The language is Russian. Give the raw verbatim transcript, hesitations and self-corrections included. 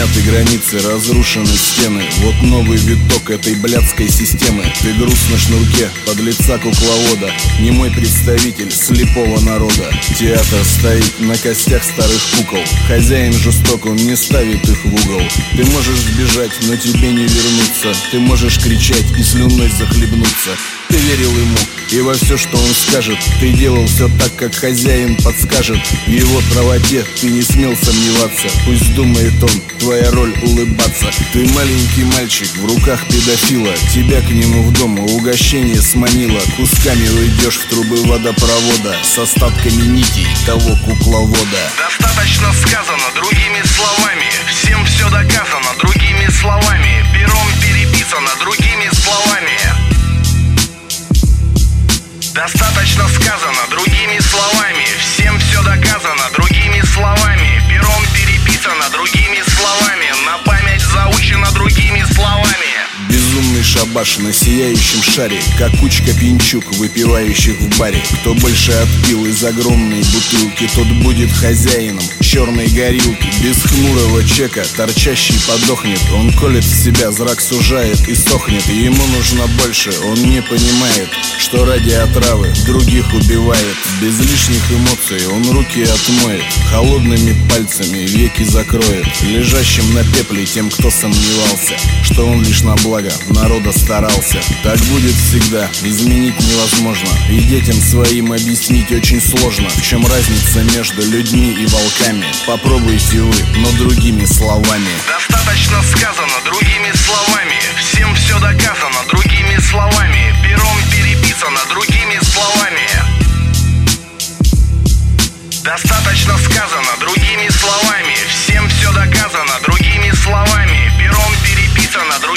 Смяты границы, разрушены стены. Вот новый виток этой блядской системы. Ты груз на шнурке, подлеца кукловода, немой представитель слепого народа. Театр стоит на костях старых кукол. Хозяин жесток, он не ставит их в угол. Ты можешь сбежать, но тебе не вернуться. Ты можешь кричать и слюной захлебнуться. Ты верил ему и во все, что он скажет. Ты делал все так, как хозяин подскажет. В его правоте ты не смел сомневаться. Пусть думает он, твоя роль улыбаться. Ты маленький мальчик в руках педофила. Тебя к нему в дом угощение сманило. Кусками уйдешь в трубы водопровода с остатками нитей того кукловода. Достаточно сказано другими словами. Всем все доказано другими словами. Пером переписано другими словами. Достаточно сказано другими словами. Всем все доказано другими словами. Пером переписано другими словами. На память заучено другими словами. Безумный шабаш на сияющем шаре, как кучка пьянчук, выпивающих в баре. Кто больше отпил из огромной бутылки, тот будет хозяином черной горилки. Без хмурого чека торчащий подохнет. Он колет в себя, зрак сужает и сохнет. Ему нужно больше, он не понимает, что ради отравы других убивает. Без лишних эмоций он руки отмоет, холодными пальцами веки закроет. Лежащим на пепле тем, кто сомневался, что он лишь на благо народа старался. Так будет всегда, изменить невозможно. И детям своим объяснить очень сложно, в чем разница между людьми и волками. Попробуйте вы, но другими словами. Достаточно сказано другими словами. Всем все доказано другими словами. Пером переписано другими словами. Достаточно сказано другими словами. Всем все доказано другими словами. Пером переписано другими словами.